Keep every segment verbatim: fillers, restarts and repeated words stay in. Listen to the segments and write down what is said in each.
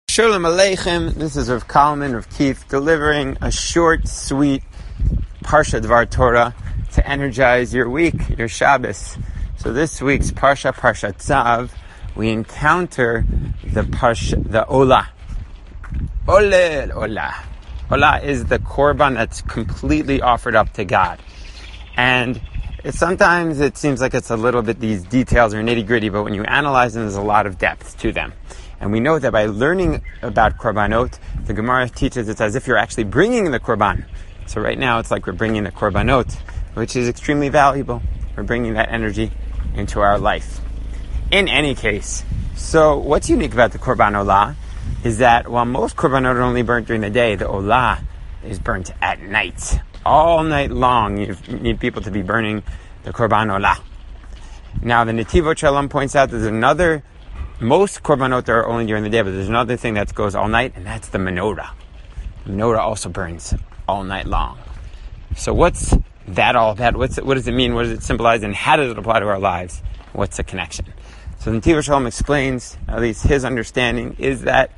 Shalom Aleichem, this is Rav Kalman, Rav Keith, delivering a short, sweet Parsha Dvar Torah to energize your week, your Shabbos. So this week's Parsha, Parsha Tzav, we encounter the Parsha, the Olah. Oleh, Olah. Olah is the korban that's completely offered up to God. And it, sometimes it seems like it's a little bit, these details are nitty gritty, but when you analyze them, there's a lot of depth to them. And we know that by learning about korbanot, the Gemara teaches it's as if you're actually bringing the korban. So right now it's like we're bringing the korbanot, which is extremely valuable. We're bringing that energy into our life. In any case, so what's unique about the korban olah is that while most korbanot are only burnt during the day, the olah is burnt at night. All night long, you need people to be burning the korban olah. Now the Netivot Shalom points out there's another. Most korbanot are only during the day, but there's another thing that goes all night, and that's the menorah. The menorah also burns all night long. So what's that all about? What's it, what does it mean? What does it symbolize? And how does it apply to our lives? What's the connection? So the Netivot Shalom explains, at least his understanding, is that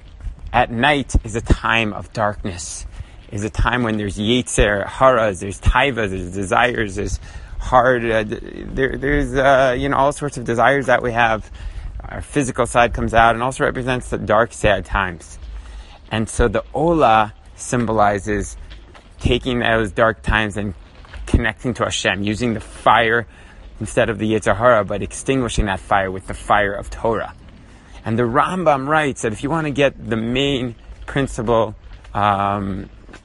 at night is a time of darkness, is a time when there's yetzer, haras, there's taivas, there's desires, there's hard, uh, there, there's uh, you know all sorts of desires that we have. Our physical side comes out and also represents the dark, sad times. And so the Olah symbolizes taking those dark times and connecting to Hashem, using the fire instead of the Yetzer Hara, but extinguishing that fire with the fire of Torah. And the Rambam writes that if you want to get the main principle, um,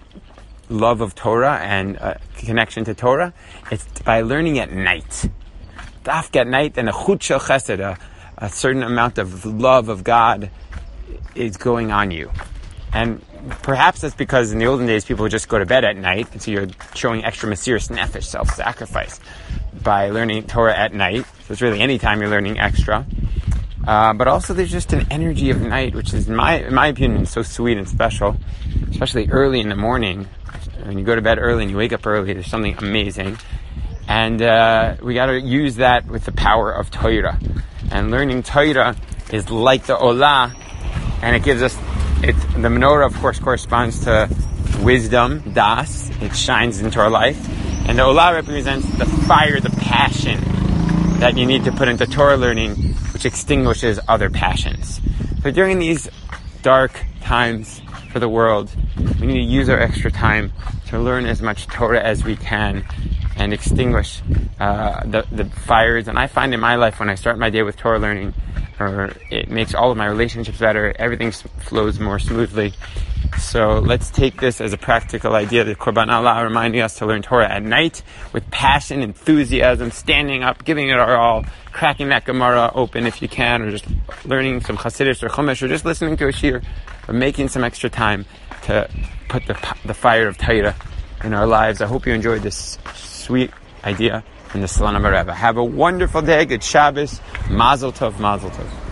love of Torah and uh, connection to Torah, it's by learning at night. Dafka at night, and a chut shel chesed, a a certain amount of love of God is going on you. And perhaps that's because in the olden days people would just go to bed at night, and so you're showing extra mesiras nefesh, self-sacrifice, by learning Torah at night. So it's really any time you're learning extra. Uh, but also there's just an energy of night, which is, in my, in my opinion, so sweet and special, especially early in the morning. When you go to bed early and you wake up early, there's something amazing. And uh, we got to use that with the power of Torah. And learning Torah is like the Olah, and it gives us, it, the menorah, of course, corresponds to wisdom, das. It shines into our life. And the Olah represents the fire, the passion that you need to put into Torah learning, which extinguishes other passions. So during these dark times for the world, we need to use our extra time to learn as much Torah as we can and extinguish uh, the, the fires. And I find in my life when I start my day with Torah learning, or it makes all of my relationships better, everything flows more smoothly. So let's take this as a practical idea, the Korban Olah reminding us to learn Torah at night with passion, enthusiasm, standing up, giving it our all, cracking that Gemara open if you can, or just learning some Chassidus or Chumash, or just listening to a shir, or making some extra time to put the the fire of Torah in our lives. I hope you enjoyed this sweet idea from the Salon of Rebbe. Have a wonderful day. Good Shabbos. Mazel tov, mazel tov.